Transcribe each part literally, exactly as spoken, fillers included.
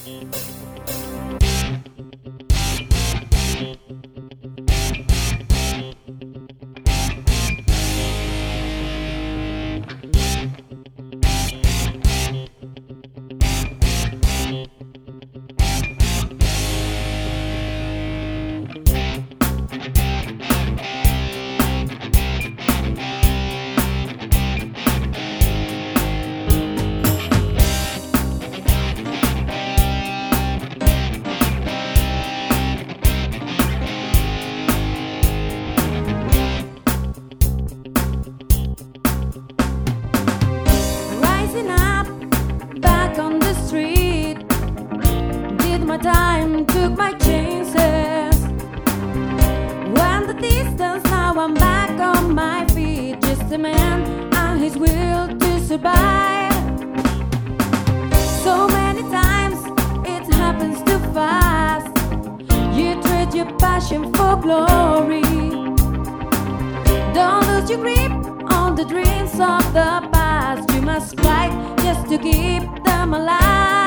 Time took my chances. When the distance, now I'm back on my feet. Just a man and his will to survive. So many times it happens too fast. You trade your passion for glory. Don't lose your grip on the dreams of the past. You must fight just to keep them alive.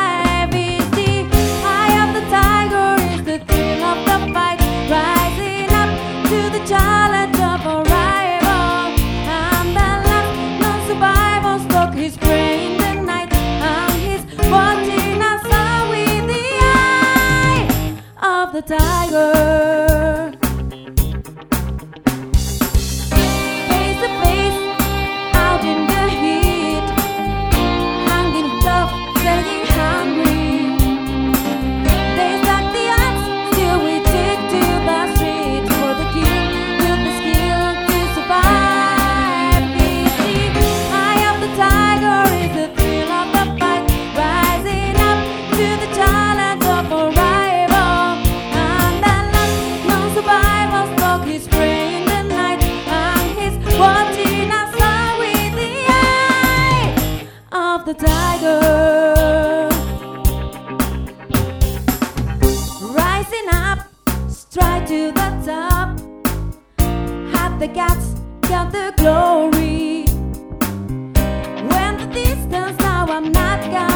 Tiger is the thrill of the fight, rising up to the challenge of a rival. And the last known survivor spoke his prey in the night, and he's watching us all with the eye of the tiger. Face to face, out in the heat, hanging tough, saying hungry. The tiger, rising up, straight to the top, had the guts, got the glory. When the distance, now I'm not gone.